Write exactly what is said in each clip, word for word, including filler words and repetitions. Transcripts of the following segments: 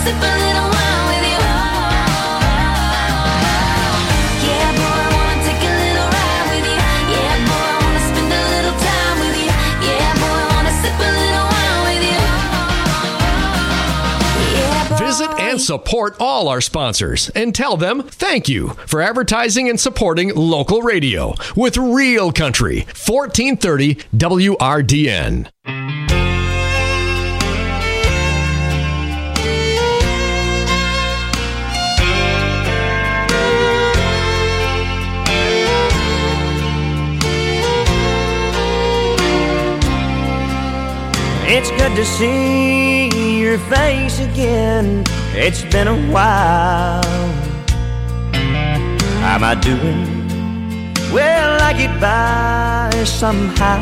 sip a little wine with you. Yeah, boy, I wanna take a little ride with you. Yeah, boy, I wanna spend a little time with you. Yeah, boy, I wanna sip a little wine with you. Yeah, boy. Visit and support all our sponsors and tell them thank you for advertising and supporting local radio with Real Country, fourteen thirty W R D N. It's good to see your face again. It's been a while. How am I doing? Well, I get by somehow.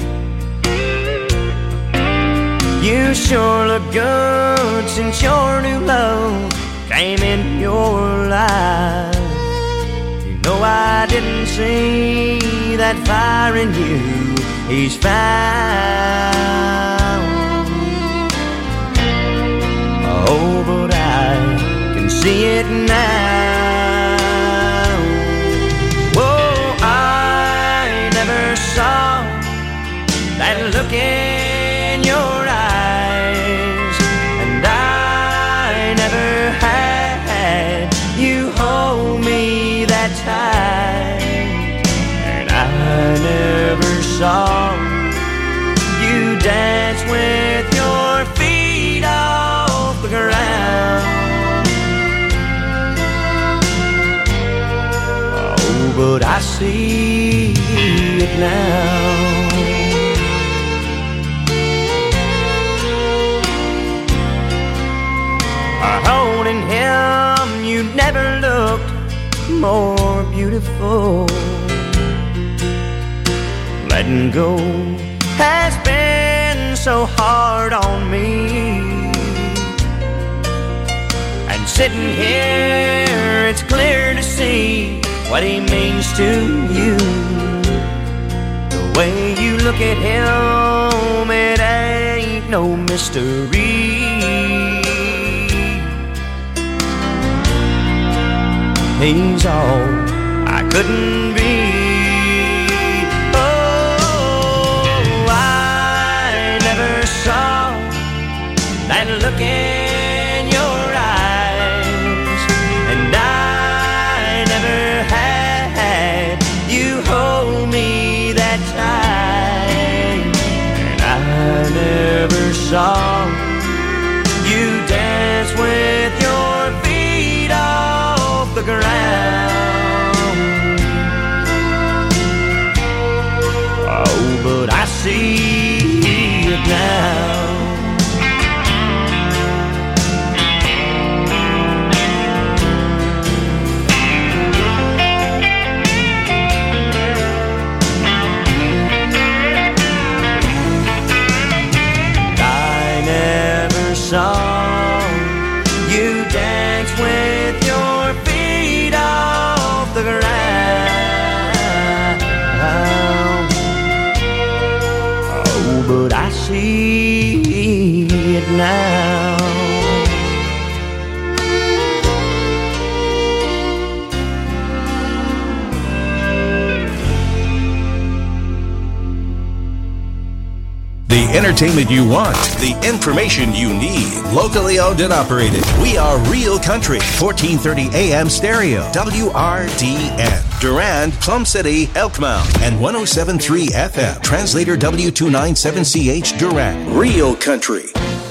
You sure look good since your new love came in your life. You know I didn't see that fire in you. He's found. Oh, but I can see it now. Oh, I never saw that look in your eyes, and I never had you hold me that tight, and I never saw you dance with your feet off the ground. Oh, but I see it now. Holding him, you never looked more beautiful. Letting go has been so hard on me. And sitting here, it's clear to see what he means to you. The way you look at him, it ain't no mystery. He's all I couldn't be. Oh, I never saw that look in your eyes, and I never had you hold me that tight, and I never saw you dance with your feet off the ground. Oh, but I see it now. I never saw you dance with your feet off the ground. Oh, but I see it now. The entertainment you want, the information you need. Locally owned and operated. We are Real Country, fourteen thirty A M stereo, W R D N. Durand, Plum City, Elkmount, and one oh seven point three F M. Translator W two ninety-seven C H Durand. Real Country.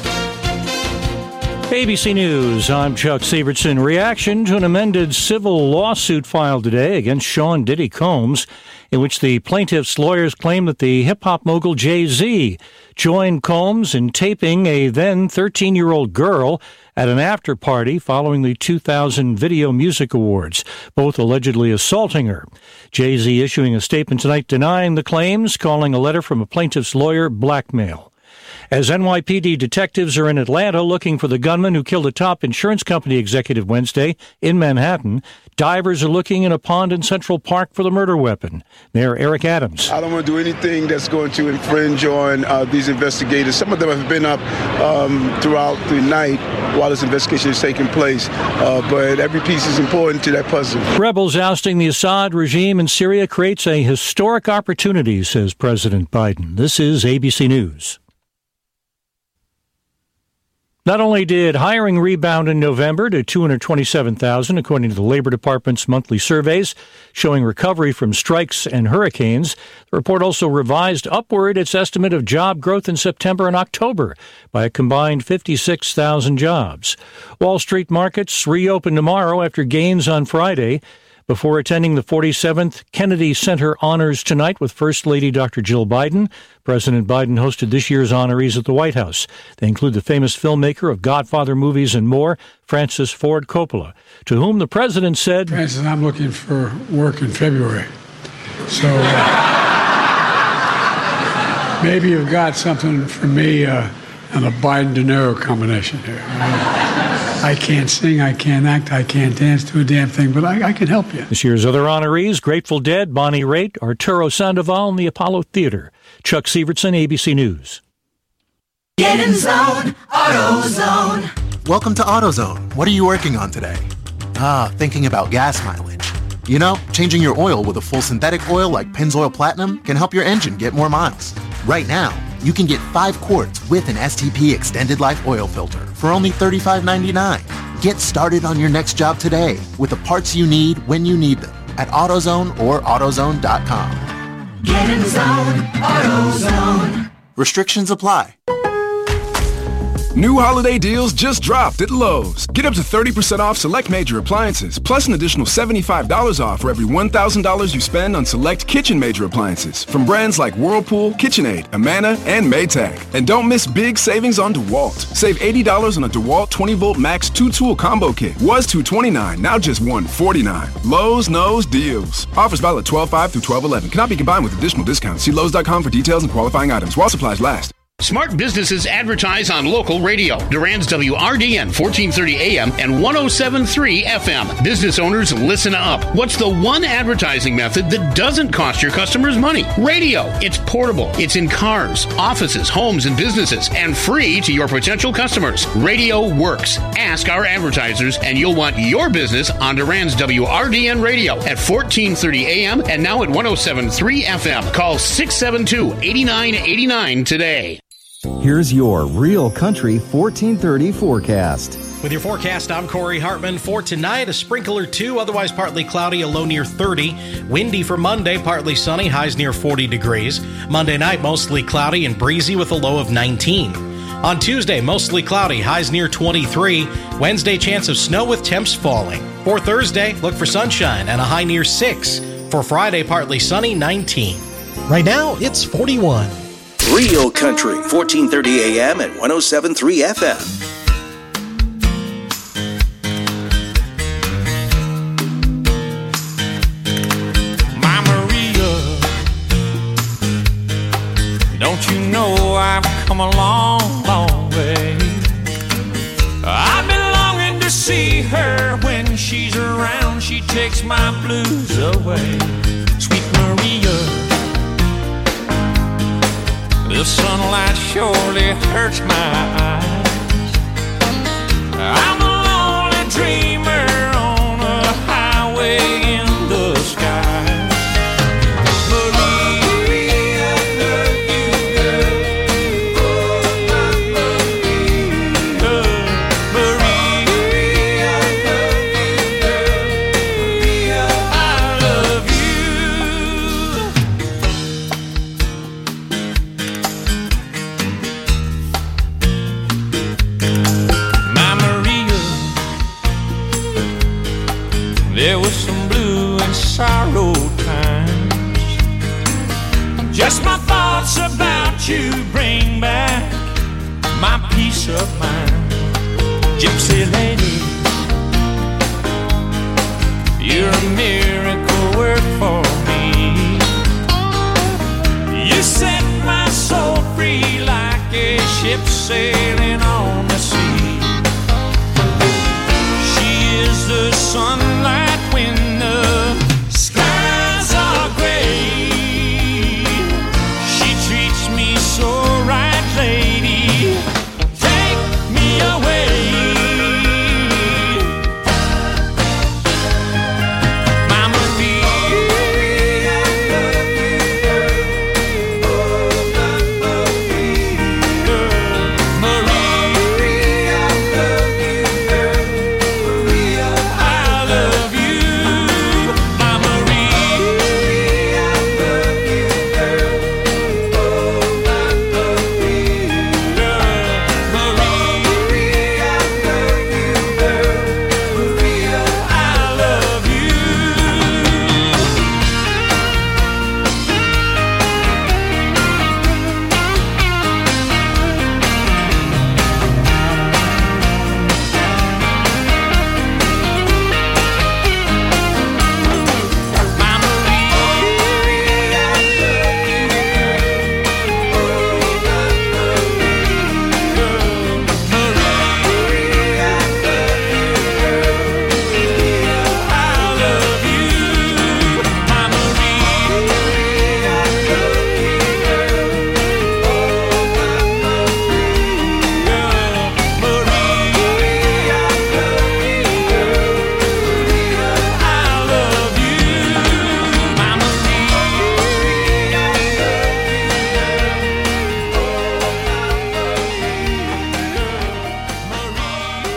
A B C News, I'm Chuck Severson. Reaction to an amended civil lawsuit filed today against Sean Diddy Combs, in which the plaintiff's lawyers claim that the hip-hop mogul Jay-Z joined Combs in taping a then thirteen-year-old girl at an after-party following the two thousand Video Music Awards, both allegedly assaulting her. Jay-Z issuing a statement tonight denying the claims, calling a letter from a plaintiff's lawyer blackmail. As N Y P D detectives are in Atlanta looking for the gunman who killed a top insurance company executive Wednesday in Manhattan, divers are looking in a pond in Central Park for the murder weapon. Mayor Eric Adams. I don't want to do anything that's going to infringe on uh, these investigators. Some of them have been up um, throughout the night while this investigation is taking place. Uh, but every piece is important to that puzzle. Rebels ousting the Assad regime in Syria creates a historic opportunity, says President Biden. This is A B C News. Not only did hiring rebound in November to two hundred twenty-seven thousand, according to the Labor Department's monthly surveys, showing recovery from strikes and hurricanes, the report also revised upward its estimate of job growth in September and October by a combined fifty-six thousand jobs. Wall Street markets reopen tomorrow after gains on Friday. Before attending the forty-seventh Kennedy Center Honors tonight with First Lady Doctor Jill Biden, President Biden hosted this year's honorees at the White House. They include the famous filmmaker of Godfather movies and more, Francis Ford Coppola, to whom the president said, Francis, I'm looking for work in February. So uh, maybe you've got something for me uh, and a Biden-De Niro combination here. Uh, I can't sing, I can't act, I can't dance to a damn thing, but I, I can help you. This year's other honorees, Grateful Dead, Bonnie Raitt, Arturo Sandoval, and the Apollo Theater. Chuck Severson, A B C News. Get in zone, AutoZone. Welcome to AutoZone. What are you working on today? Ah, thinking about gas mileage. You know, changing your oil with a full synthetic oil like Pennzoil Platinum can help your engine get more miles. Right now, you can get five quarts with an S T P Extended Life Oil Filter for only thirty-five ninety-nine. Get started on your next job today with the parts you need when you need them at AutoZone or AutoZone dot com. Get in zone, AutoZone. Restrictions apply. New holiday deals just dropped at Lowe's. Get up to thirty percent off select major appliances, plus an additional seventy-five dollars off for every one thousand dollars you spend on select kitchen major appliances from brands like Whirlpool, KitchenAid, Amana, and Maytag. And don't miss big savings on DeWalt. Save eighty dollars on a DeWalt twenty volt Max two tool combo kit. Was two hundred twenty-nine dollars, now just one hundred forty-nine dollars. Lowe's knows deals. Offers valid twelve five through twelve eleven. Cannot be combined with additional discounts. See Lowe's dot com for details and qualifying items while supplies last. Smart businesses advertise on local radio. Durand's W R D N fourteen thirty A M and one oh seven point three F M. Business owners, listen up. What's the one advertising method that doesn't cost your customers money? Radio. It's portable. It's in cars, offices, homes, and businesses, and free to your potential customers. Radio works. Ask our advertisers, and you'll want your business on Durand's W R D N radio at fourteen thirty A M and now at one oh seven point three F M. Call six seven two, eight nine eight nine today. Here's your Real Country fourteen thirty forecast. With your forecast, I'm Corey Hartman. For tonight, a sprinkle or two, otherwise partly cloudy, a low near thirty. Windy for Monday, partly sunny, highs near forty degrees. Monday night, mostly cloudy and breezy with a low of nineteen. On Tuesday, mostly cloudy, highs near twenty-three. Wednesday, chance of snow with temps falling. For Thursday, look for sunshine and a high near six. For Friday, partly sunny, nineteen. Right now, it's forty-one. Real Country, fourteen thirty A M and one oh seven point three F M. My Maria, don't you know I've come a long, long way? I've been longing to see her. When she's around, she takes my blues away. Sweet Maria, the sunlight surely hurts my eyes. I'm a lonely dreamer on a highway in the sky. Maria, I love you, girl. Oh, my Maria. Maria, I love you, girl. Maria, I love you. There was some blue and sorrow times. Just my thoughts about you bring back my peace of mind. Gypsy lady, you're a miracle work for me. You set my soul free like a ship sailing on the sea. She is the sunlight when the skies are gray. She treats me so right, lady. Take me away.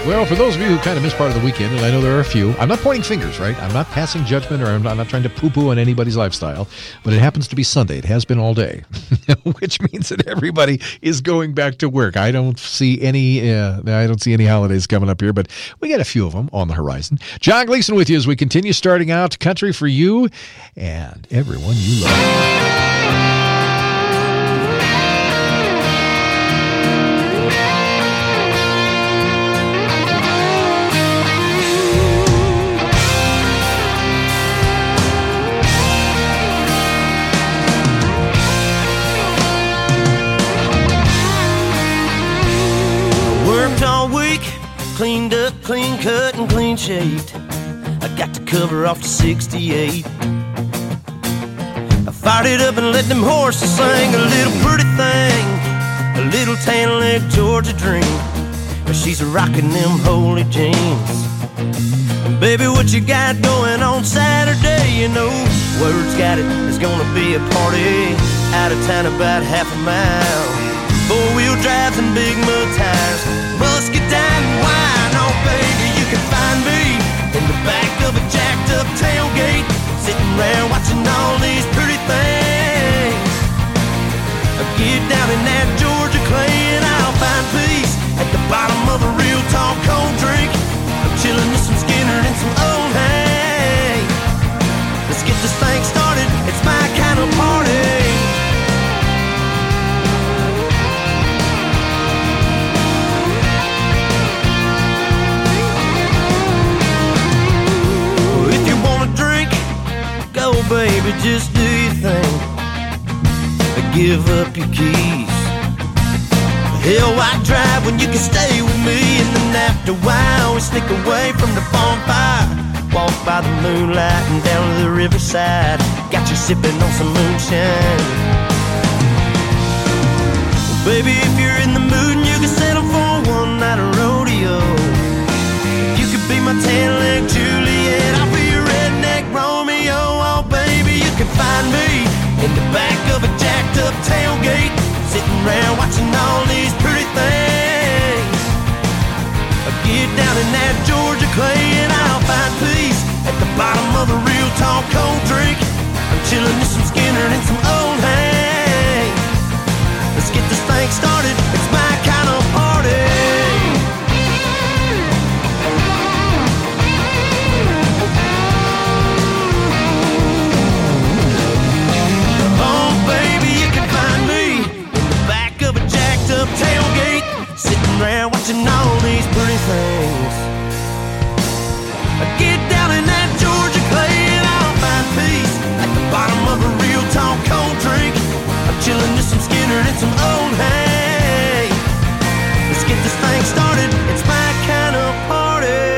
Well, for those of you who kind of missed part of the weekend, and I know there are a few, I'm not pointing fingers, right? I'm not passing judgment, or I'm not, I'm not trying to poo-poo on anybody's lifestyle, but it happens to be Sunday. It has been all day, which means that everybody is going back to work. I don't see any, uh, I don't see any holidays coming up here, but we got a few of them on the horizon. John Gleason with you as we continue starting out Country for You and everyone you love. Cleaned up, clean cut, and clean shaved. I got the cover off the sixty-eight. I fired it up and let them horses sing a little pretty thing, a little tan leg Georgia dream. She's rocking them holy jeans. Baby, what you got going on Saturday? You know, word's got it, it's gonna be a party out of town about half a mile. Four-wheel drives and big mud tires, muscadine and wine. Oh, baby, you can find me in the back of a jacked-up tailgate, sitting there watching all these pretty things. Get down in that Georgia clay and I'll find peace at the bottom of a real tall cold drink. I'm chilling with some Skinner and some old hay. Let's get this thing started, it's my kind of party. Go, baby, just do your thing. Give up your keys. Hell, why drive when you can stay with me? And then after a while, we sneak away from the bonfire, walk by the moonlight and down to the riverside. Got you sipping on some moonshine. Well, baby, if you're in the mood and you can settle for one night of rodeo, you could be my tan-leg Juliet, I'll be your redneck Romeo. Oh, baby, you can find me in the back of a jacked-up tailgate, sitting around watching all these pretty things. Get down in that Georgia clay and I'll find peace at the bottom of a real tall cold drink. I'm chilling with some Skinner and some old hay. Let's get this thing started, it's my kind of party. Up tailgate, sitting around watching all these pretty things. Get down in that Georgia clay and I'll find peace at the bottom of a real tall cold drink. I'm chilling with some Skinner and some old hay. Let's get this thing started, it's my kind of party.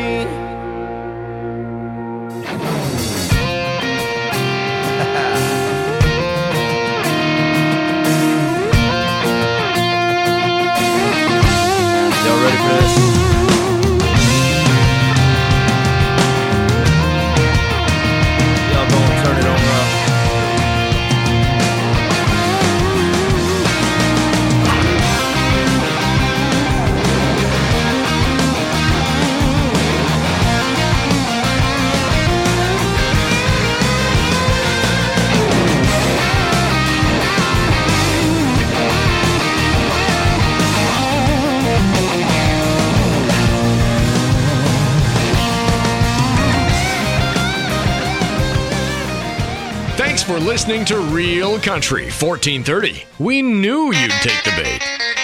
Ready for this? Y'all gonna turn it on up. Thanks for listening to Real Country fourteen thirty. We knew you'd take the bait.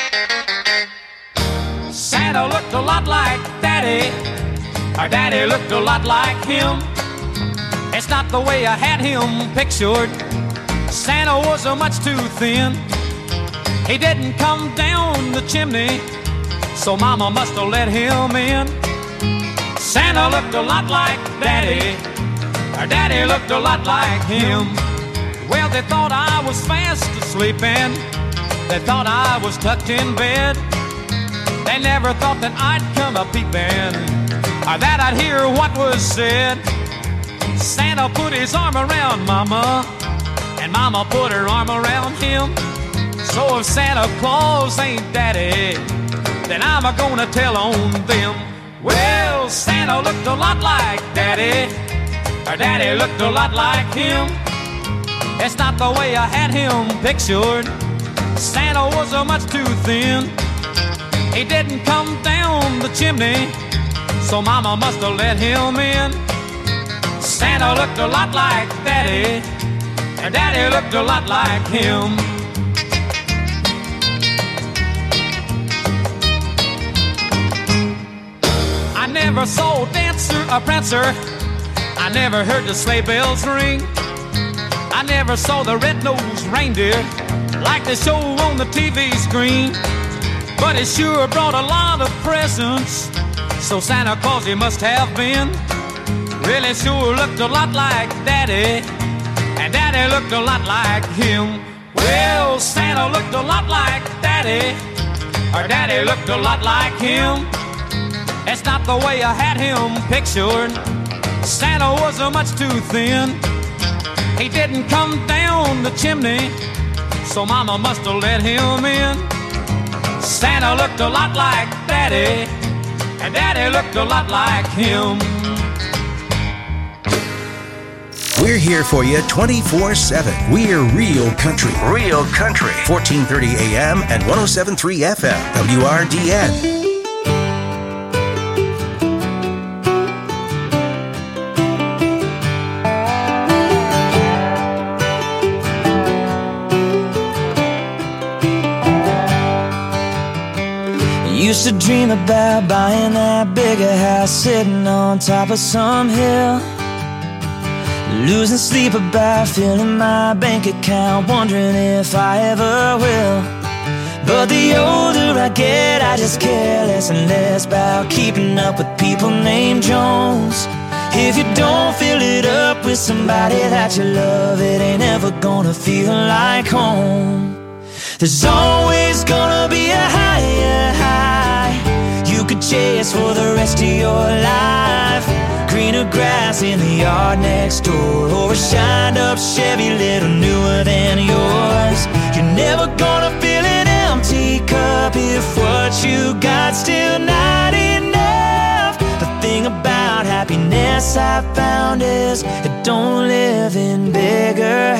Santa looked a lot like Daddy. Our Daddy looked a lot like him. It's not the way I had him pictured. Santa was a much too thin. He didn't come down the chimney, so Mama must have let him in. Santa looked a lot like Daddy. Our Daddy looked a lot like him. Well, they thought I was fast asleeping. They thought I was tucked in bed. They never thought that I'd come a peeping, or that I'd hear what was said. Santa put his arm around Mama, and Mama put her arm around him. So if Santa Claus ain't Daddy, then I'm am I gonna tell on them? Well, Santa looked a lot like Daddy. Her daddy looked a lot like him. It's not the way I had him pictured. Santa was a much too thin. He didn't come down the chimney, so Mama must have let him in. Santa looked a lot like Daddy, and Daddy looked a lot like him. I never saw Dancer or Prancer. I never heard the sleigh bells ring. I never saw the red-nosed reindeer like they show on the T V screen. But it sure brought a lot of presents, so Santa Claus he must have been. Really sure looked a lot like Daddy, and Daddy looked a lot like him. Well, Santa looked a lot like Daddy, or Daddy looked a lot like him. It's not the way I had him pictured. Santa was a much too thin. He didn't come down the chimney, so Mama must have let him in. Santa looked a lot like Daddy, and Daddy looked a lot like him. We're here for you twenty-four seven. We're Real Country. Real Country. fourteen thirty A M and one oh seven point three F M. W R D N. Used to dream about buying that bigger house, sitting on top of some hill, losing sleep about filling my bank account, wondering if I ever will. But the older I get, I just care less and less about keeping up with people named Jones. If you don't fill it up with somebody that you love, it ain't ever gonna feel like home. There's always gonna be a higher high you could chase for the rest of your life. Greener grass in the yard next door, or a shined up Chevy little newer than yours. You're never gonna fill an empty cup if what you got still not enough. The thing about happiness I found is it don't live in bigger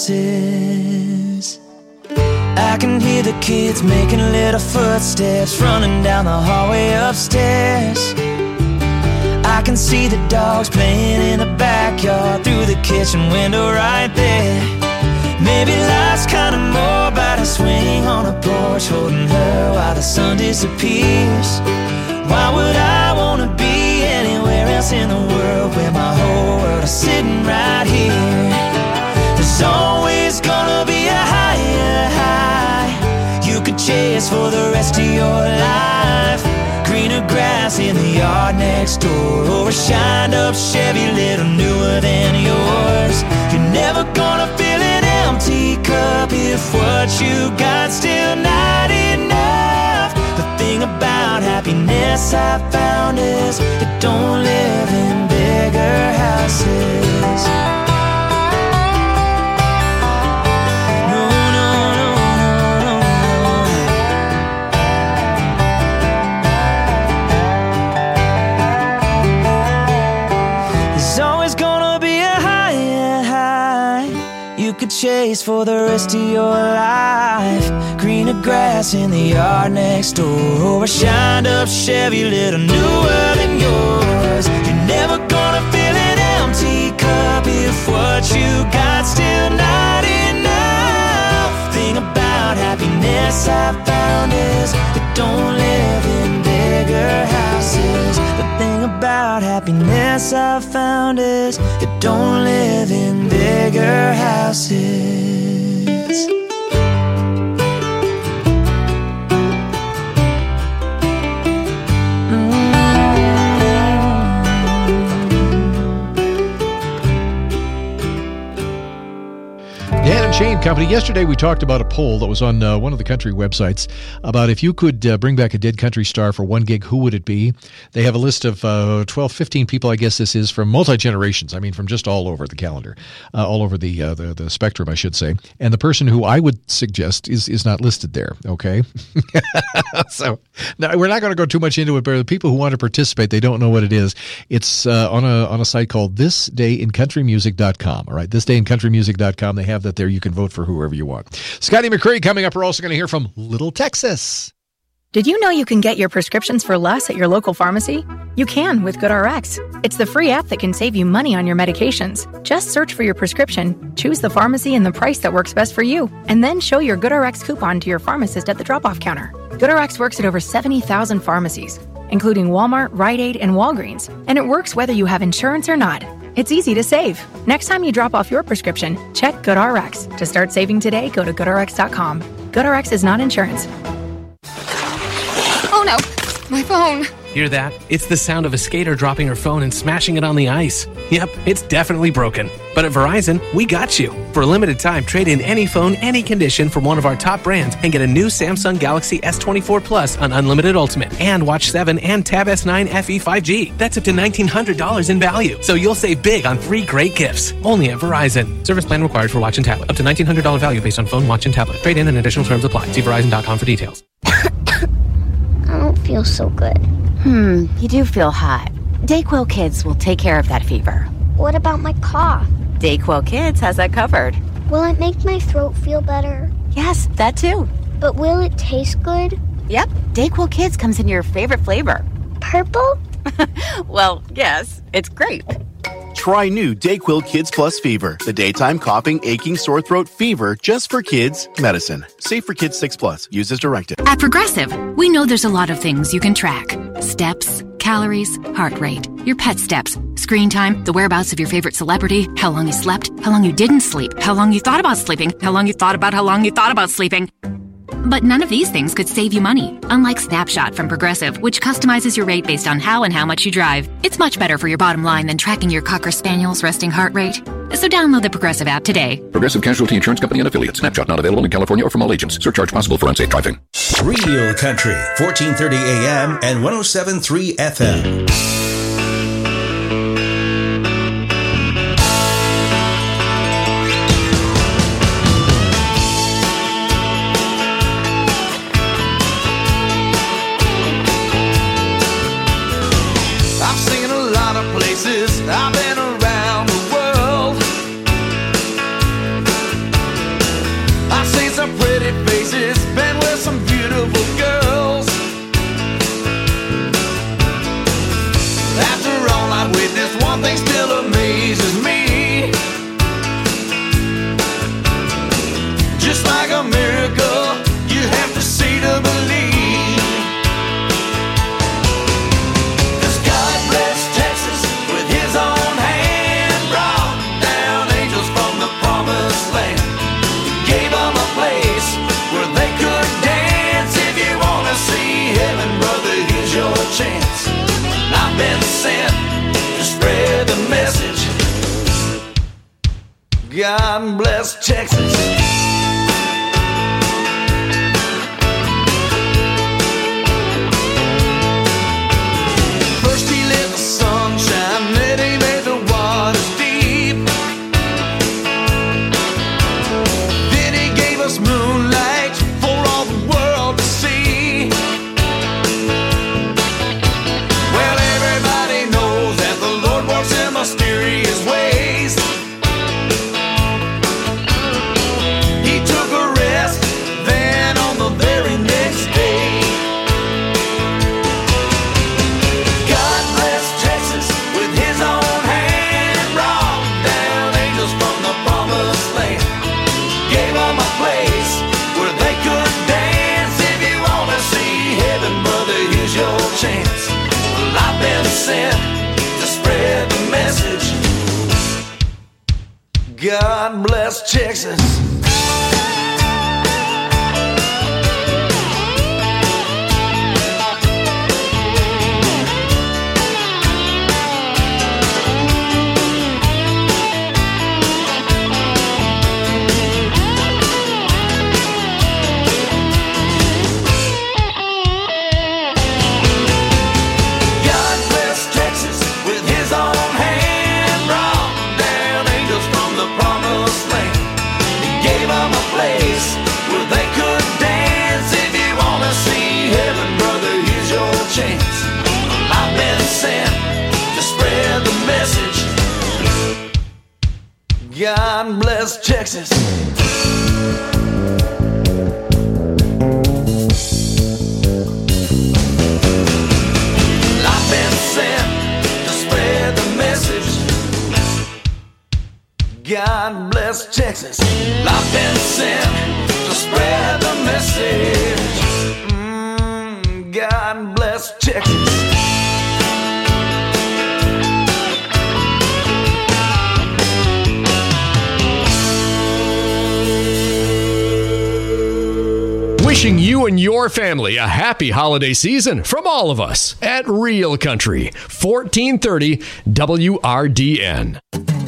houses. I can hear the kids making little footsteps running down the hallway upstairs. I can see the dogs playing in the backyard through the kitchen window right there. Maybe life's kinda more about a swing on a porch, holding her while the sun disappears. Why would I wanna be anywhere else in the world where my whole world is sitting right here? There's always gonna be a higher high you could chase for the rest of your life. Greener grass in the yard next door, or a shined up Chevy little newer than yours. You're never gonna fill an empty cup if what you got still not enough. The thing about happiness I found is it don't live in bigger houses. Chase for the rest of your life. Greener grass in the yard next door, or a shined up Chevy little newer than yours. You're never gonna fill an empty cup if what you got still not enough. Thing about happiness I found is it don't live in bigger houses. The thing about happiness I found is it don't live in bigger houses. Dan and Shane Company. Yesterday we talked about a poll that was on uh, one of the country websites about if you could uh, bring back a dead country star for one gig, who would it be? They have a list of uh, twelve, fifteen people, I guess this is, from multi-generations. I mean, from just all over the calendar, uh, all over the, uh, the the spectrum, I should say. And the person who I would suggest is, is not listed there, okay? So now we're not going to go too much into it, but the people who want to participate, they don't know what it is. It's uh, on a on a site called this day in country music dot com, all right? this day in country music dot com. They have that there. You can vote for whoever you want. Scotty McCrae coming up. We're also going to hear from Little Texas. Did you know you can get your prescriptions for less at your local pharmacy? You can with GoodRx. It's the free app that can save you money on your medications. Just search for your prescription, choose the pharmacy and the price that works best for you, and then show your GoodRx coupon to your pharmacist at the drop-off counter. GoodRx works at over seventy thousand pharmacies, including Walmart, Rite Aid, and Walgreens, and it works whether you have insurance or not. It's easy to save. Next time you drop off your prescription, check GoodRx. To start saving today, go to good r x dot com. GoodRx is not insurance. Oh no, my phone. Hear that? It's the sound of a skater dropping her phone and smashing it on the ice. Yep, it's definitely broken. But at Verizon, we got you. For a limited time, trade in any phone, any condition from one of our top brands and get a new Samsung Galaxy S twenty-four Plus on Unlimited Ultimate and Watch seven and Tab S nine F E five G. That's up to nineteen hundred dollars in value. So you'll save big on three great gifts. Only at Verizon. Service plan required for watch and tablet. Up to nineteen hundred dollars value based on phone, watch, and tablet. Trade in and additional terms apply. See Verizon dot com for details. I don't feel so good. Hmm, you do feel hot. Dayquil Kids will take care of that fever. What about my cough? Dayquil Kids has that covered. Will it make my throat feel better? Yes, that too. But will it taste good? Yep, Dayquil Kids comes in your favorite flavor. Purple? Well, yes, it's grape. Try new Dayquil Kids Plus Fever, the daytime coughing, aching, sore throat fever just for kids medicine. Safe for kids six plus. Use as directed. At Progressive, we know there's a lot of things you can track. Steps, calories, heart rate, your pet steps, screen time, the whereabouts of your favorite celebrity, how long you slept, how long you didn't sleep, how long you thought about sleeping, how long you thought about how long you thought about sleeping. But none of these things could save you money, unlike Snapshot from Progressive, which customizes your rate based on how and how much you drive. It's much better for your bottom line than tracking your Cocker Spaniel's resting heart rate. So download the Progressive app today. Progressive Casualty Insurance Company and Affiliates. Snapshot not available in California or from all agents. Surcharge possible for unsafe driving. Real Country, fourteen thirty A M and one oh seven point three F M. I've been around the world. I've seen some pretty faces, been with some beautiful girls. After all I've witnessed, one thing still amazes me. Just like a miracle, you have to see to believe. Chance. I've been sent to spread the message. God bless Texas. First he let the sun shine, then he made the waters deep. Then he gave us moonlight for all the world to see. Mysterious ways. He took a rest, then on the very next day. God bless Texas with his own hand, brought down angels from the promised land. Gave them a place where they could dance. If you want to see heaven, brother, here's your chance. Well, I've been sent to spread the message. God bless Texas. Texas. I've been sent to spread the message. God bless Texas. I've been sent to spread the message. Mm, God bless Texas. Wishing you and your family a happy holiday season from all of us at Real Country, fourteen thirty W R D N.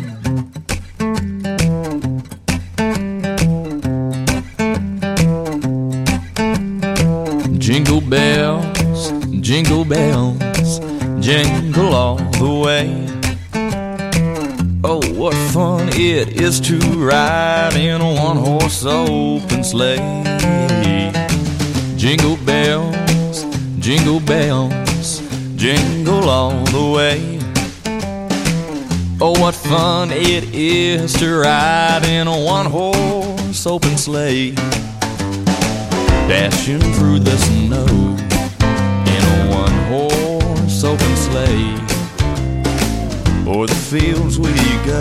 Jingle bells, jingle bells, jingle all the way. Oh, what fun it is to ride in a one-horse open sleigh. Jingle bells, jingle bells, jingle all the way. Oh, what fun it is to ride in a one-horse open sleigh. Dashing through the snow in a one-horse open sleigh. O'er the fields we go,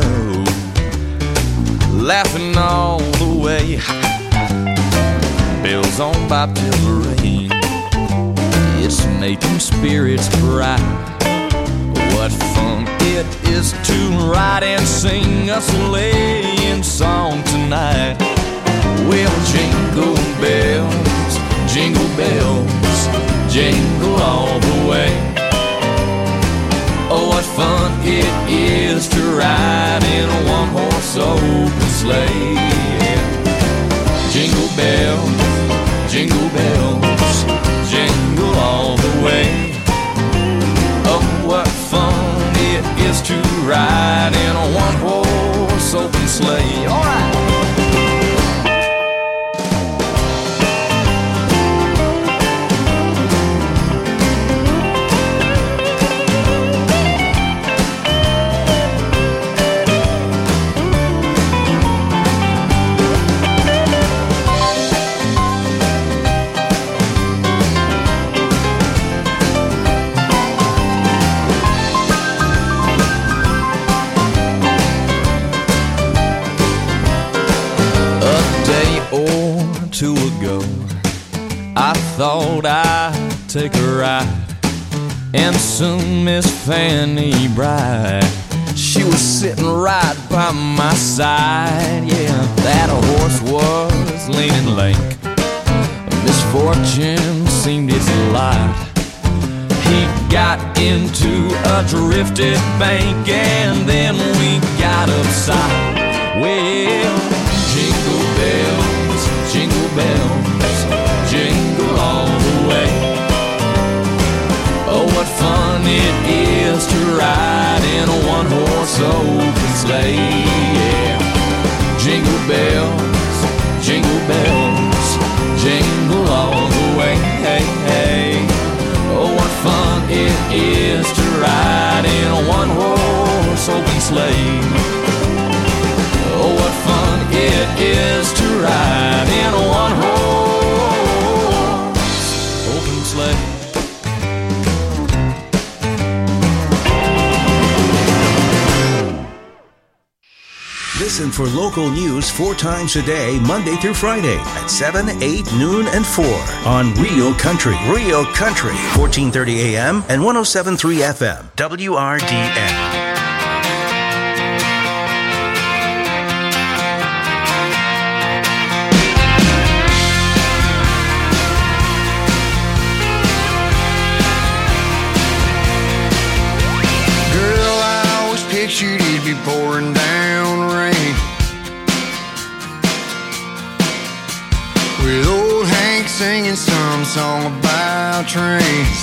laughing all the way. Bells on bobtail ring, it's making spirits bright. What fun it is to ride and sing a sleighing song tonight. Well, jingle bells, jingle bells, jingle all the way. Oh, what fun it is to ride in a one-horse open sleigh. Jingle bells, jingle bells, jingle all the way. Oh, what fun it is to ride in a one-horse open sleigh. All right. Two ago, I thought I'd take a ride and soon Miss Fanny Bright, she was sitting right by my side. Yeah, that horse was lean and lank, misfortune seemed its light. He got into a drifted bank and then we got upside. Well, jingle bells, jingle bells, jingle all the way. Oh, what fun it is to ride in a one-horse open sleigh. Yeah. Jingle bells, jingle bells, jingle all the way. Hey, hey. Oh, what fun it is to ride in a one-horse open sleigh. Oh, what fun it is to ride in a one-horse open sleigh. Listen for local news four times a day, Monday through Friday at seven, eight, noon, and four on Real Country. Real Country, fourteen thirty A M and one oh seven point three F M, W R D N. Pictured it'd be pouring down rain, with old Hank singing some song about trains.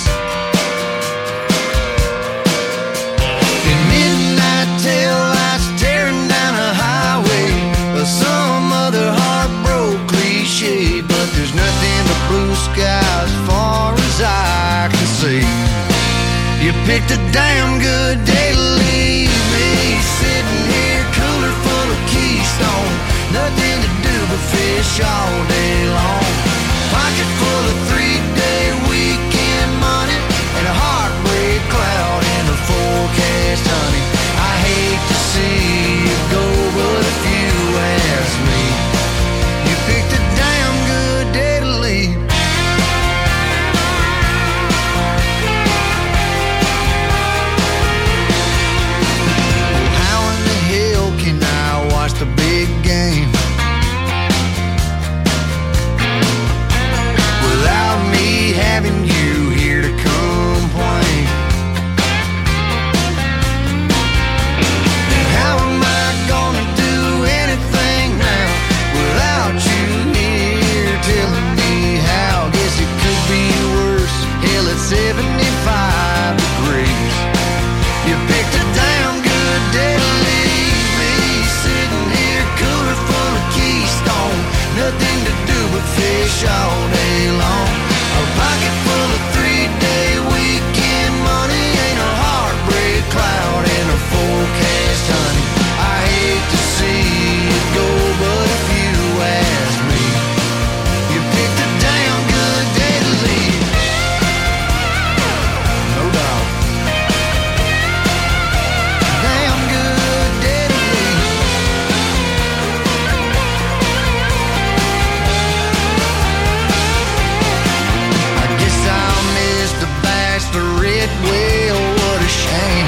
In midnight tail lights tearing down a highway, or some other heartbroken cliche, but there's nothing but blue skies as far as I can see. You picked a damn good day to leave me, sitting here cooler full of Keystone, nothing to do but fish all day long. Pocket full of three-day weekend money and a heartbreak cloud in the forecast, honey. I hate to see you go, but if you ask me, you picked a damn good day to leave. How in the hell can I watch the big game without me having you here to complain? And how am I gonna do anything now without you here telling me how? Guess it could be worse. Hell, it's seventy-five degrees. You picked a damn good day to leave me sitting here, cooler full of Keystone, nothing to do but fish all day long. A pocket full of three-day weekend money ain't a heartbreak cloud in a forecast, honey. I hate to see it go, but if you ask me, you picked a damn good day to leave. No doubt. Damn good day to leave. I guess I'll miss the bachelorette. Well, what a shame.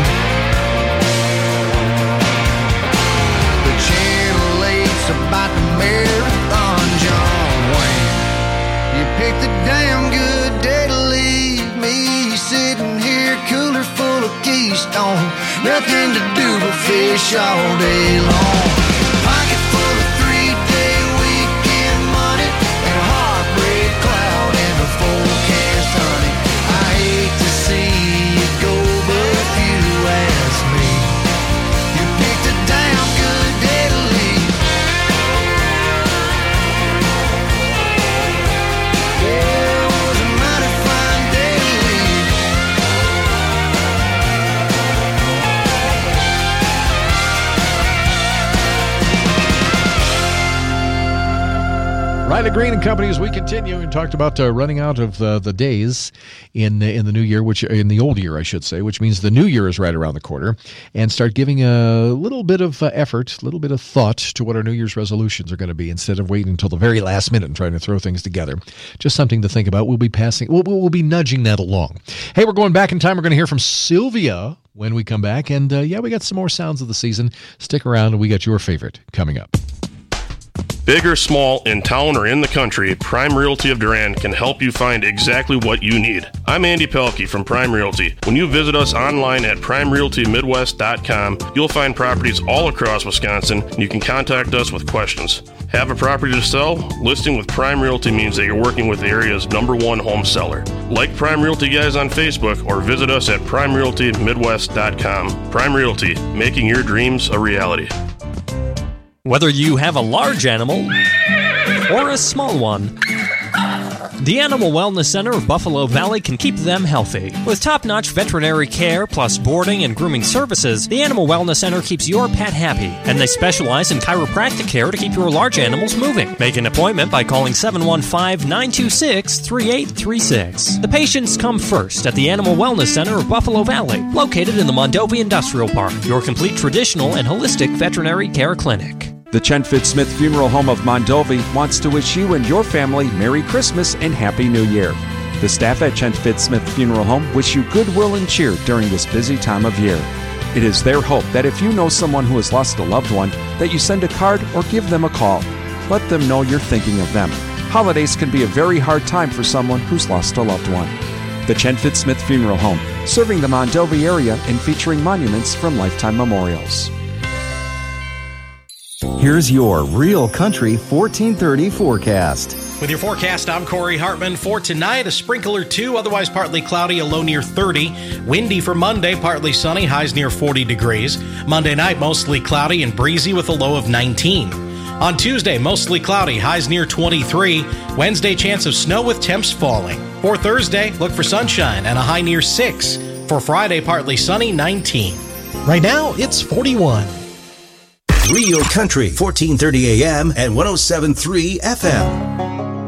The Channel eight's about the marathon, John Wayne. You picked a damn good day to leave me sitting here, cooler full of Keystone, nothing to do but fish all day long. Pocket full of three-day weekend money and a heartbreak cloud in the forecast, honey. I hate to see it go, but if you ask me, you picked a damn good day to leave. Yeah, it was a mighty fine day to leave. Riley Green and Company, as we continue and talked about uh, running out of uh, the days in in the new year, which in the old year, I should say, which means the new year is right around the corner, and start giving a little bit of uh, effort, a little bit of thought to what our New Year's resolutions are going to be instead of waiting until the very last minute and trying to throw things together. Just something to think about. We'll be passing, we'll, we'll be nudging that along. Hey, we're going back in time. We're going to hear from Sylvia when we come back, and uh, yeah, we got some more sounds of the season. Stick around, and we got your favorite coming up. Big or small, in town or in the country, Prime Realty of Durand can help you find exactly what you need. I'm Andy Pelkey from Prime Realty. When you visit us online at prime realty midwest dot com, you'll find properties all across Wisconsin, and you can contact us with questions. Have a property to sell? Listing with Prime Realty means that you're working with the area's number one home seller. Like Prime Realty Guys on Facebook or visit us at prime realty midwest dot com. Prime Realty, making your dreams a reality. Whether you have a large animal or a small one, the Animal Wellness Center of Buffalo Valley can keep them healthy. With top-notch veterinary care plus boarding and grooming services, the Animal Wellness Center keeps your pet happy, and they specialize in chiropractic care to keep your large animals moving. Make an appointment by calling seven one five, nine two six, three eight three six. The patients come first at the Animal Wellness Center of Buffalo Valley, located in the Mondovi Industrial Park, your complete traditional and holistic veterinary care clinic. The Chenfit Smith Funeral Home of Mondovi wants to wish you and your family Merry Christmas and Happy New Year. The staff at Chenfit Smith Funeral Home wish you goodwill and cheer during this busy time of year. It is their hope that if you know someone who has lost a loved one, that you send a card or give them a call. Let them know you're thinking of them. Holidays can be a very hard time for someone who's lost a loved one. The Chenfit Smith Funeral Home, serving the Mondovi area and featuring monuments from Lifetime Memorials. Here's your Real Country fourteen thirty forecast. With your forecast, I'm Corey Hartman. For tonight, a sprinkle or two, otherwise partly cloudy, a low near thirty. Windy for Monday, partly sunny, highs near forty degrees. Monday night, mostly cloudy and breezy with a low of nineteen. On Tuesday, mostly cloudy, highs near twenty-three. Wednesday, chance of snow with temps falling. For Thursday, look for sunshine and a high near six. For Friday, partly sunny, nineteen. Right now, it's forty-one. Real Country, fourteen thirty A M and one oh seven point three F M.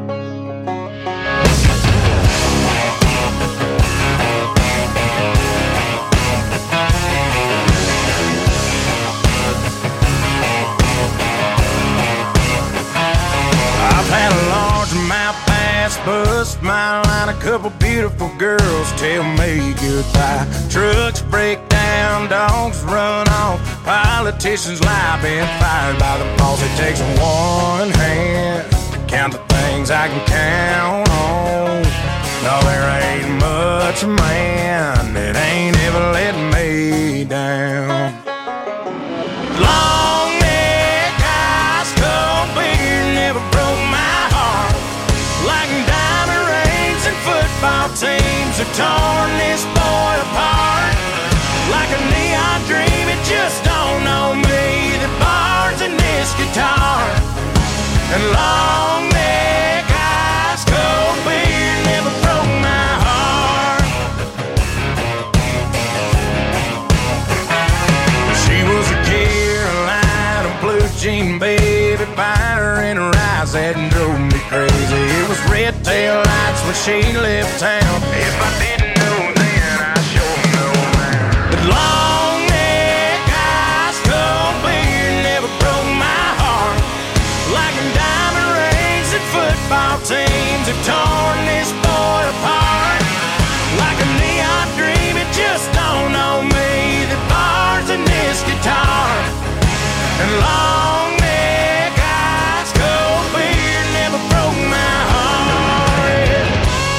Bust my line, a couple beautiful girls tell me goodbye. Trucks break down, dogs run off, politicians lie, been fired by the boss. It takes one hand to count the things I can count on. No, there ain't much man that ain't ever let me down. Long neck, ice cold beer never broke my heart like diamond rings and football teams have torn this boy apart. Like a neon dream, it just don't know me. The bars in this guitar and long neck, ice cold beer never broke my heart. She was a Carolina blue jean baby, fire in her eyes that drove me crazy. It was red tail lights when she left town. If I didn't know then, I sure know now. But long neck, ice cold beer never broke my heart. Like in diamond rings and football teams have torn this boy apart. Like a neon dream, it just don't know me. The bars in this guitar and long neck, ice cold beer never broke my heart.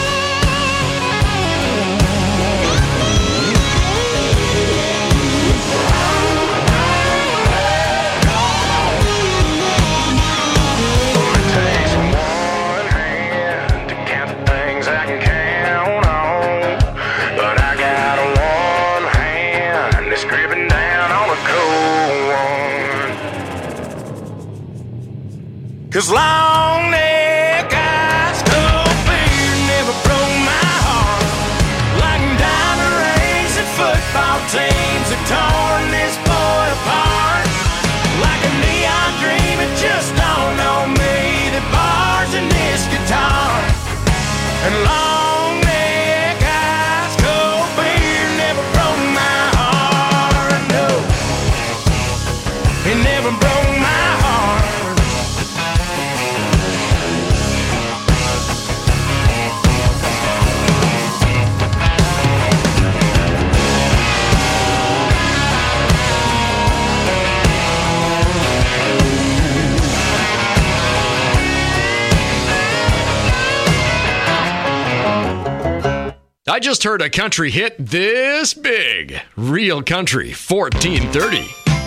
It takes one hand to count the things I can count on, but I got one hand that's gripping down on a cold one. 'Cause long neck, ice cold beer never broke my heart. Like diamond rings and football teams have torn this boy apart. Like a neon dream, it just don't know me. The bars in this guitar and long neck, ice cold beer never broke my heart. No, it never broke my heart. I just heard a country hit this big. Real Country, fourteen thirty.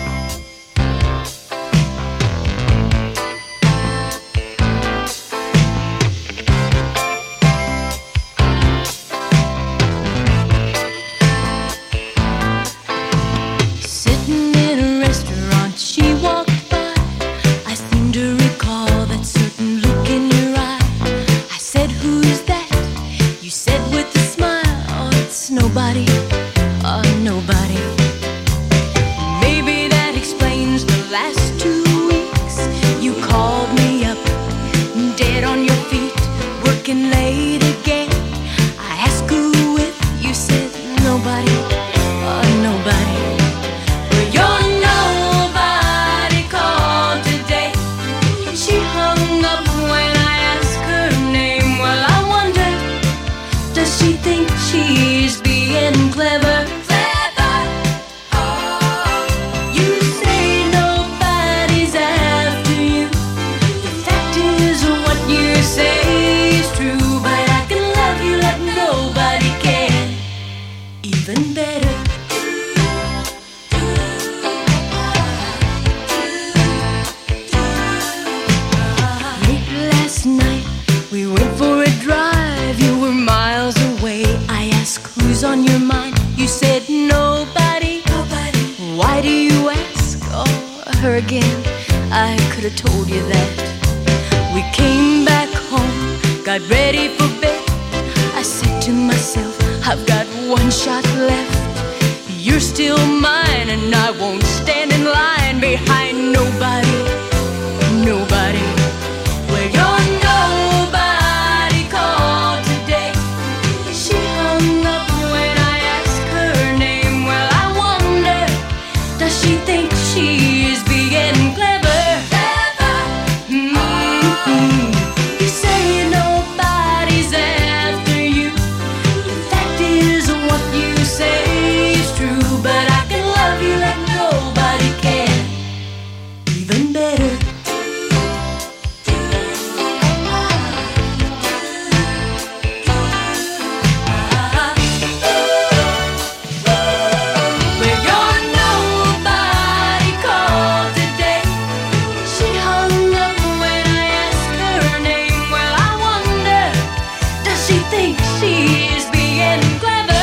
Sitting in a restaurant, she walked by. I seem to recall that certain look in your eye. I said, "Who's that?" You said with a smile, "Oh, it's nobody, oh, nobody." Maybe that explains the last two weeks. You called me up, dead on your feet, working late again. I asked who with, you said nobody, oh, nobody. Well, your nobody called today. She hung up when I asked her name. Well, I wondered, does she think she's being clever? Clever. Oh, you say nobody's after you. The fact is, what you say is true. But I can love you like nobody can. Even better. Late last night, we went for a drive. You were miles away. I asked, who's on your mind? You said nobody. Nobody. Why do you ask? Oh, her again. I could have told you that. We came back home, got ready for bed. I said to myself, I've got one shot left. You're still mine, and I won't stand in line, baby. say hi, nobody, nobody. Well, your nobody called today. She hung up when I asked her name. Well, I wonder, does she think she is being clever? Mm-hmm. You say nobody's after you. The fact is, what you say is true, but I can love you like nobody can. Even better. Well, your nobody called today. She hung up when I asked her name. Well, I wonder, does she think she is being clever?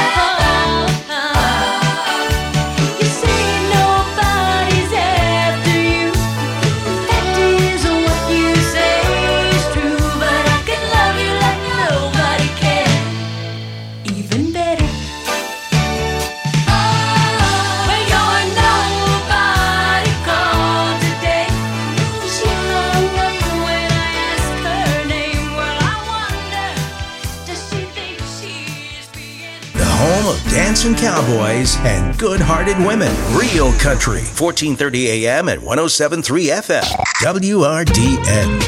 You say nobody's after you. Fact is, what you say is true, but I can love you like nobody can. Even better. Well, your nobody called today. She hung up when I asked her name. Well, I wonder, does she think she is being The home of dancing cowboys and good-hearted women. Real Country, fourteen thirty a.m. at one oh seven point three F M. W R D N.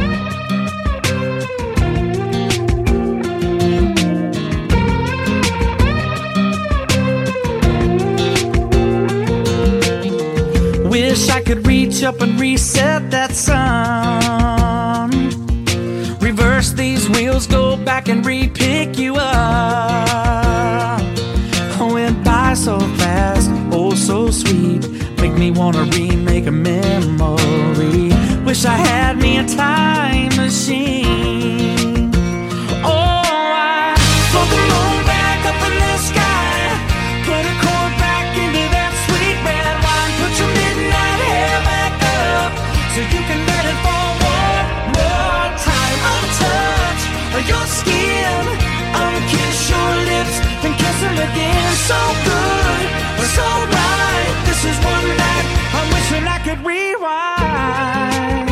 Wish I could reach up and reset that sun. Reverse these wheels, go back and re-pick you up. Went by so fast, oh so sweet. Make me wanna remake a memory. Wish I had me a time machine. Oh, I float the moon back up in the sky. Put a cord back into that sweet red wine. Put your midnight hair back up so you can let it fall one more time. Untouch your skin, unkiss your lips, then kiss them again. So good, so right. This is one night I'm wishing I could rewind.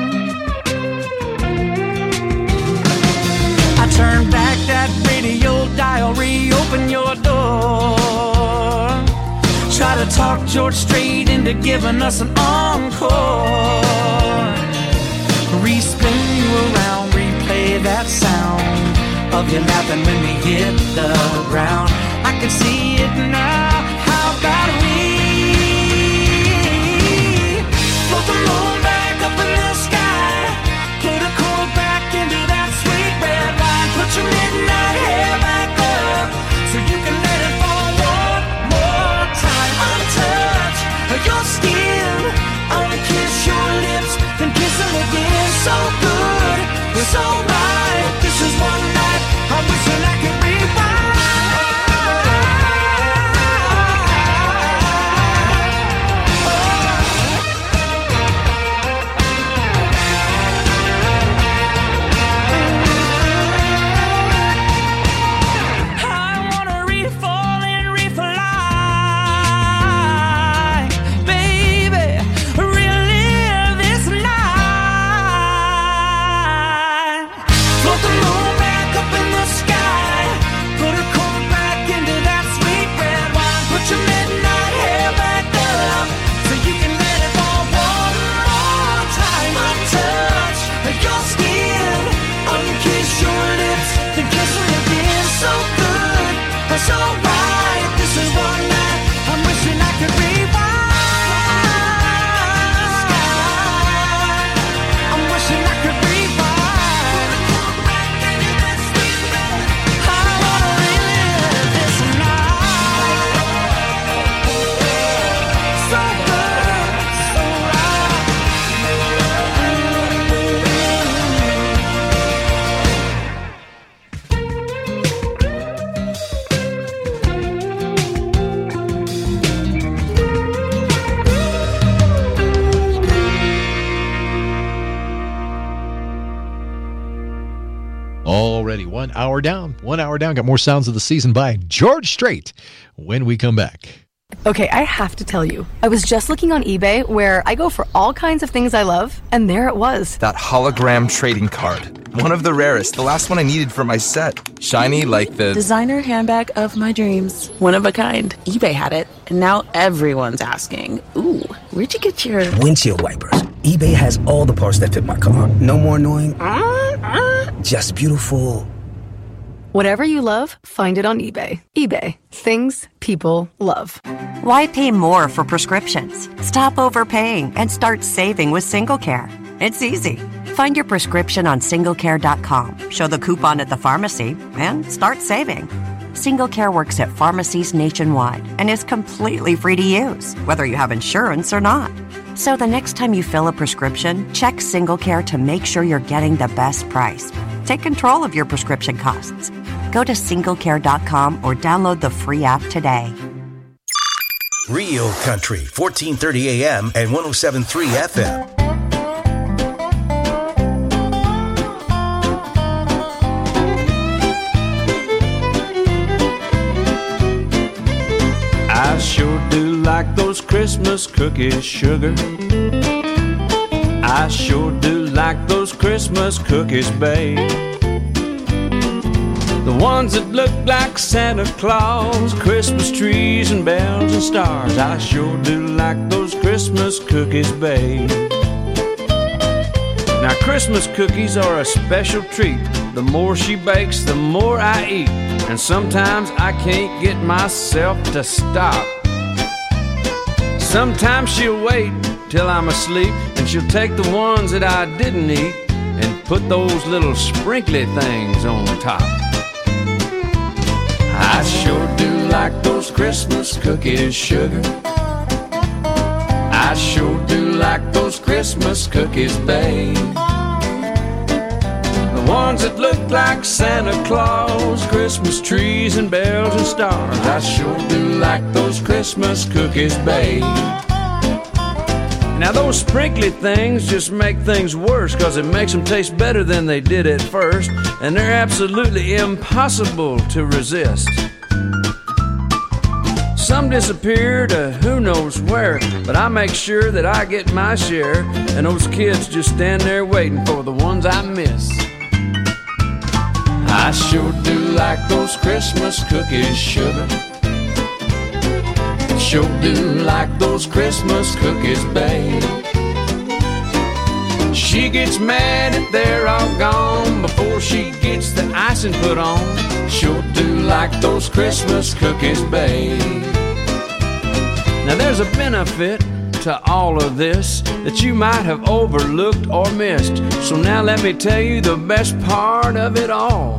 I turn back that radio dial, reopen your door. Try to talk George Strait into giving us an encore. Respin you around, replay that sound of you laughing when we hit the ground. I can see it now. How about we float the moon back up in the sky? Put a cord back into that sweet red wine. Put your midnight hair back up so you can let it fall one more time. Untouch your skin, unkiss your lips, then kiss them again. So good, so right. This is one night I'm wishing I could rewind. Already one hour down. One hour down. Got more sounds of the season by George Strait when we come back. Okay, I have to tell you, I was just looking on eBay where I go for all kinds of things I love, and there it was. That hologram trading card. One of the rarest, the last one I needed for my set. Shiny like the... designer handbag of my dreams. One of a kind. eBay had it, and now everyone's asking, ooh, where'd you get your... windshield wipers. eBay has all the parts that fit my car. No more annoying... just beautiful... Whatever you love, find it on eBay. eBay. Things people love. Why pay more for prescriptions? Stop overpaying and start saving with SingleCare. It's easy. Find your prescription on single care dot com, show the coupon at the pharmacy, and start saving. SingleCare works at pharmacies nationwide and is completely free to use, whether you have insurance or not. So the next time you fill a prescription, check SingleCare to make sure you're getting the best price. Take control of your prescription costs. Go to single care dot com or download the free app today. Real Country, fourteen thirty A M and one oh seven point three F M. I sure do like those Christmas cookies, sugar. I sure do like those Christmas cookies, babe. The ones that look like Santa Claus, Christmas trees and bells and stars. I sure do like those Christmas cookies, babe. Now Christmas cookies are a special treat. The more she bakes, the more I eat. And sometimes I can't get myself to stop. Sometimes she'll wait till I'm asleep, and she'll take the ones that I didn't eat and put those little sprinkly things on top. I sure do like those Christmas cookies, sugar. I sure do like those Christmas cookies, babe. The ones that look like Santa Claus, Christmas trees and bells and stars. I sure do like those Christmas cookies, babe. Now those sprinkly things just make things worse, 'cause it makes them taste better than they did at first, and they're absolutely impossible to resist. Some disappear to who knows where, but I make sure that I get my share, and those kids just stand there waiting for the ones I miss. I sure do like those Christmas cookies, sugar. Sure do like those Christmas cookies, babe. She gets mad if they're all gone before she gets the icing put on. Sure do like those Christmas cookies, babe. Now there's a benefit to all of this that you might have overlooked or missed. So now let me tell you the best part of it all.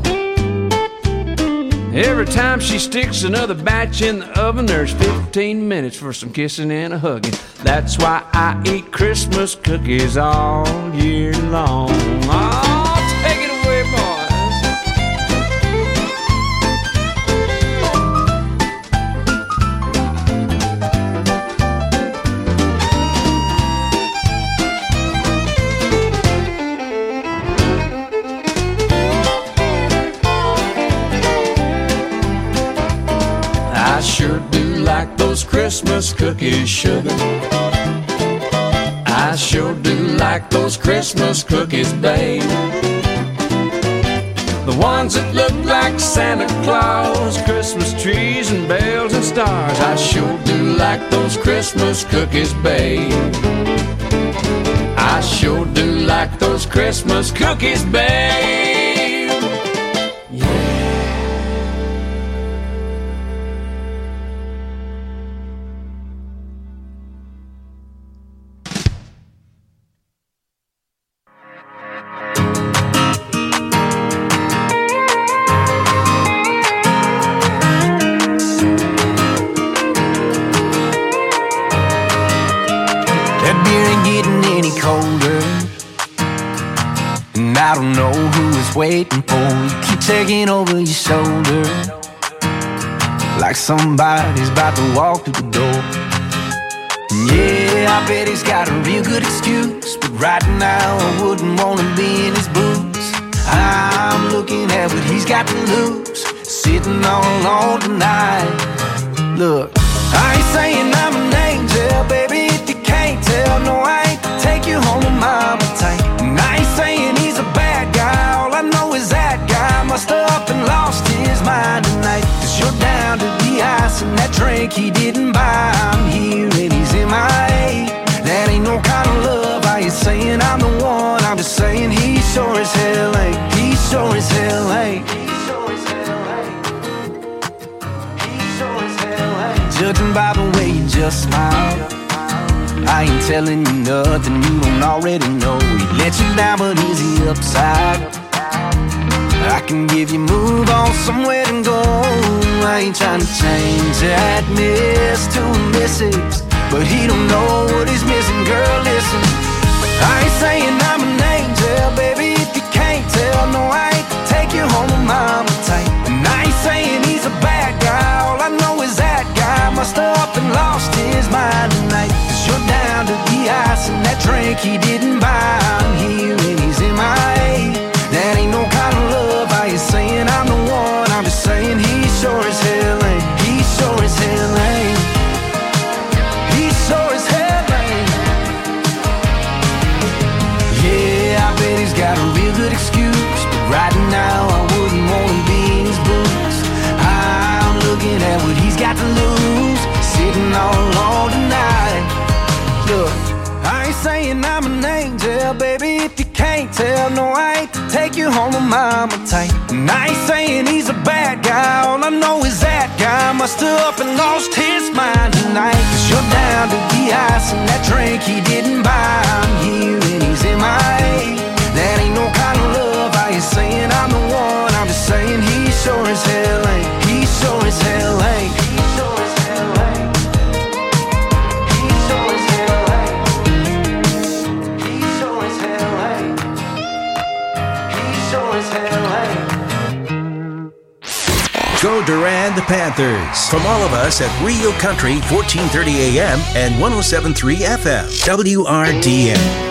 Every time she sticks another batch in the oven, there's fifteen minutes for some kissing and a hugging. That's why I eat Christmas cookies all year long. Oh, take it away, boys. I sure do like those Christmas cookies, sugar. I sure do like those Christmas cookies, babe. The ones that look like Santa Claus, Christmas trees and bells and stars. I sure do like those Christmas cookies, babe. I sure do like those Christmas cookies, babe. I don't know who is waiting for you. Keep taking over your shoulder like somebody's about to walk through the door. Yeah, I bet he's got a real good excuse, but right now I wouldn't want to be in his boots. I'm looking at what he's got to lose, sitting all alone tonight. Look, I ain't saying drink he didn't buy. I'm here and he's M I A. That ain't no kind of love. I ain't saying I'm the one. I'm just saying he sure as hell ain't. He sure as hell ain't. Judging by the way you just smile, I ain't telling you nothing you don't already know. He let you down, but is he upside? I can give you move on somewhere to go. I ain't trying to change that miss to a missus, but he don't know what he's missing. Girl, listen, I ain't saying I'm an angel, baby, if you can't tell. No, I ain't take you home with mama tight. And I ain't saying he's a bad guy. All I know is that guy must have up and lost his mind tonight. Cause you're down to the ice and that drink he didn't buy. I'm here and he's M I A. That ain't no kind of love. I ain't saying I'm the one. I'm just saying he sure as hell ain't. He sure as hell ain't. He sure as hell ain't. Yeah, I bet he's got a real good excuse, but right now I wouldn't want to be in his boots. I'm looking at what he's got to lose, sitting all alone tonight. Look, I ain't saying I'm an angel, baby, if you can't tell. No, I ain't to take you home with mama tight. And I ain't saying he's a bad guy. All I know is that guy must have up and lost his mind tonight. Cause you're down to the ice and that drink he didn't buy. I'm here and he's M I A. That ain't no kind of love. I ain't saying I'm the one. I'm just saying he sure as hell ain't. He sure as hell ain't. He sure as hell ain't. He sure as hell ain't. He sure as hell ain't. He sure as hell ain't. Go Durand Panthers. From all of us at Real Country, fourteen thirty A M and one oh seven point three F M, W R D N.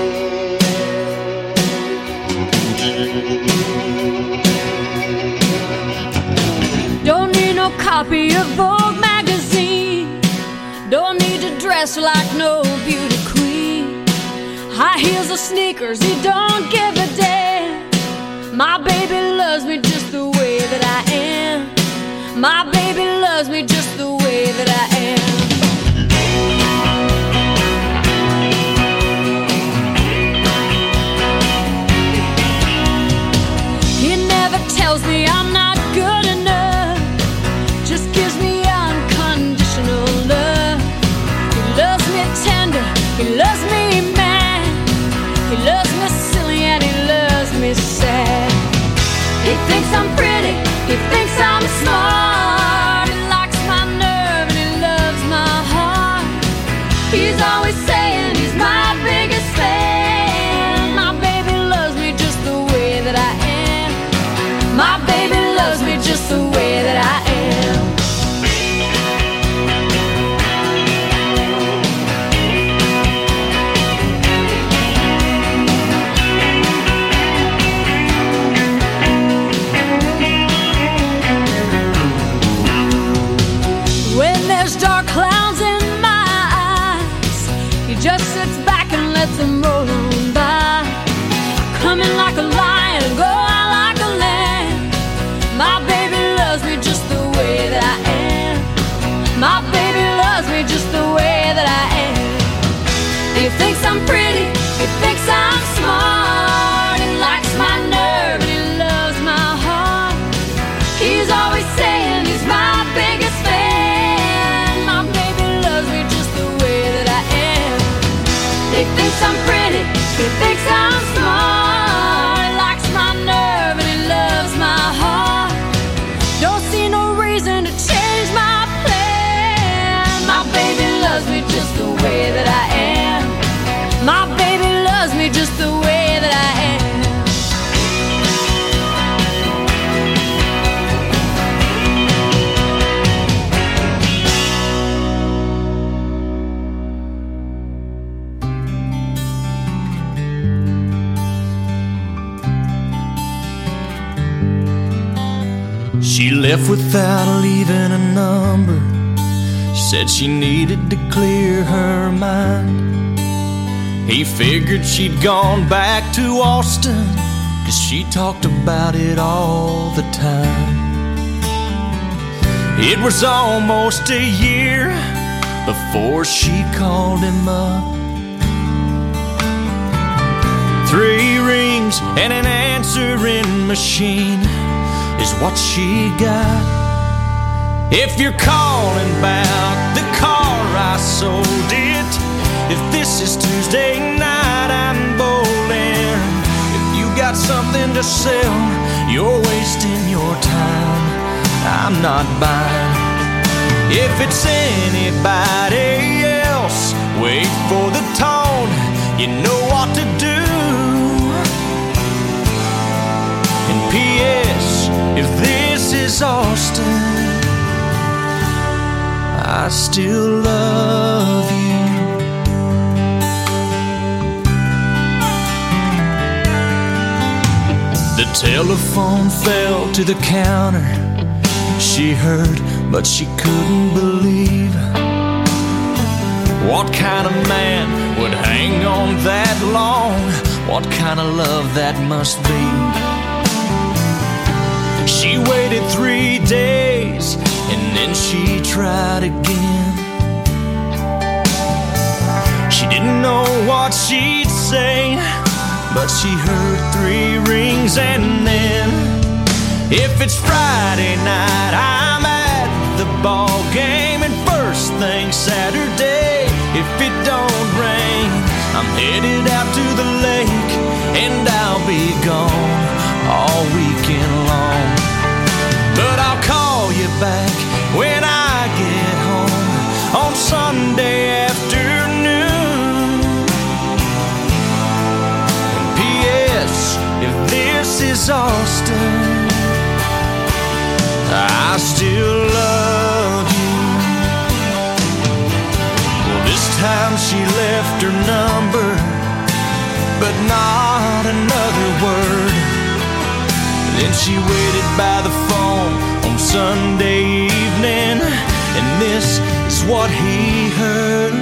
Don't need no copy of Vogue magazine. Don't need to dress like no beauty queen. High heels or sneakers, he don't give a damn. My baby loves me just the way that I am. My baby loves me just the way that I am. He never tells me I'm not good enough, just gives me unconditional love. He loves me tender, he loves me mad, he loves me silly and he loves me sad. He thinks I'm pretty, he thinks I'm smart, he likes my nerve and he loves my heart. He's always saying he's my biggest fan. My baby loves me just the way that I am. My baby loves me just the way that I am. When there's dark clouds in my eyes, he just sits back and lets them roll on by. Coming like a lion, go out like a lamb. My baby loves me just the way that I am. My baby loves me just the way that I am. He thinks I'm pretty, he thinks I'm smart, he likes my nerve and he loves my heart. He's always saying he's my biggest fan. My baby loves me just the way that I am. He thinks I'm pretty, he thinks I'm smart, he likes my nerve and he loves my heart. Don't see no reason to change my plan. My baby loves me just the way that I am. My baby loves me just the way that I am. She left without leaving a number. She said she needed to clear her mind. He figured she'd gone back to Austin, 'cause she talked about it all the time. It was almost a year before she called him up. Three rings and an answering machine is what she got. If you're calling about the car I sold it, if this is Tuesday night I'm bowling, if you got something to sell, you're wasting your time, I'm not buying. If it's anybody else, wait for the tone, you know what to do. And P S if this is Austin, I still love you. The telephone fell to the counter. She heard, but she couldn't believe. What kind of man would hang on that long? What kind of love that must be? She waited three days and then she tried again. She didn't know what she'd say, but she heard three rings and then, if it's Friday night, I'm at the ball game, and first thing Saturday, if it don't rain, I'm headed out to the lake, and I'll be gone all weekend long. But I'll call you back when I get home on Sunday afternoon. And P S if this is Austin, I still love you. Well, this time she left her number, but not another word. Then she waited by the phone on Sunday evening, and this is what he heard.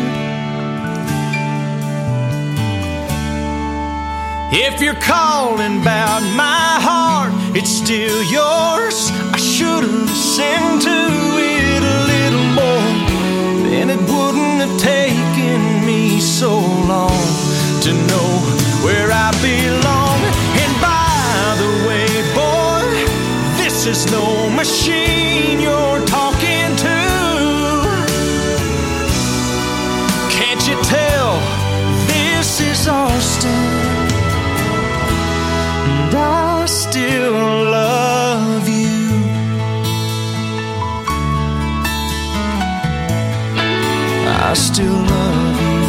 If you're calling about my heart, it's still yours. I should have listened to it a little more, then it wouldn't have taken me so long to know where I belong. And by the way, boy, this is no machine you're talking to. Can't you tell this is Austin? And I still love you. I still love you.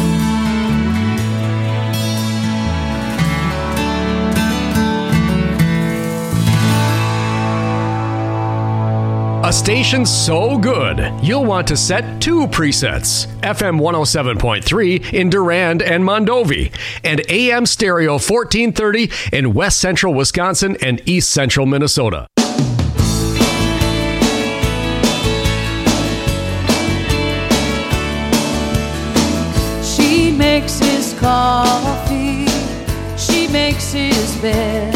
A station so good, you'll want to set two presets. F M one oh seven point three in Durand and Mondovi, and A M Stereo fourteen thirty in West Central Wisconsin and East Central Minnesota. She makes his coffee, she makes his bed,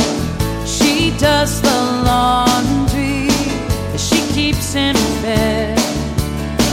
she does the laundry, she keeps in bed.